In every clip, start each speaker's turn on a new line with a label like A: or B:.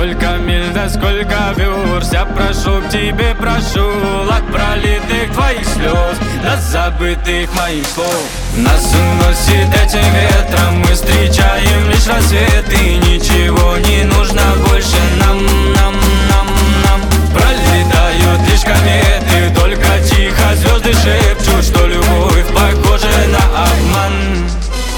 A: Сколько миль, да сколько верст я прошу к тебе, прошу. От пролитых твоих слез до забытых моих слов. Нас уносит этим ветром, мы встречаем лишь рассвет. И ничего не нужно больше нам. Пролетают лишь кометы, только тихо звезды шепчут, что любовь похожа на обман.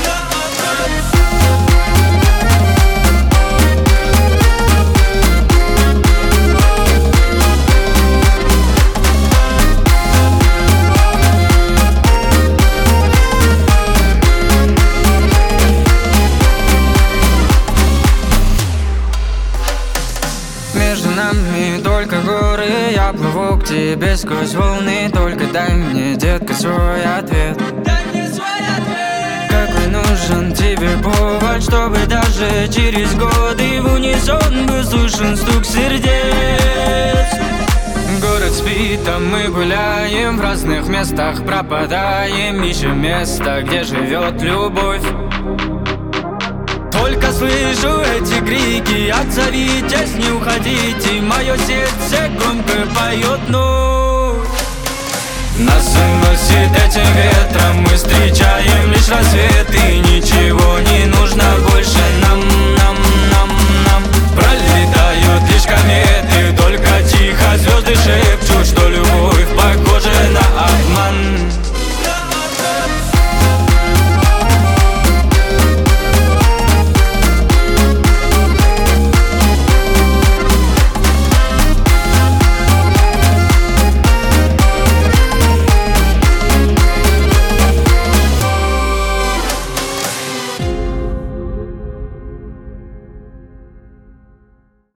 B: Между нами только горы, я плыву к тебе сквозь волны. Только дай мне, детка, свой ответ. Какой нужен тебе повод, чтобы даже через годы в унисон был слышен стук сердец. Город спит, а мы гуляем в разных местах, пропадаем, ищем место, где живет любовь. Только слышу эти крики: отзовитесь, не уходите. Мое сердце громко поет ночь. Нас уносит этим ветром, мы встречаем лишь рассвет. И ничего не нужно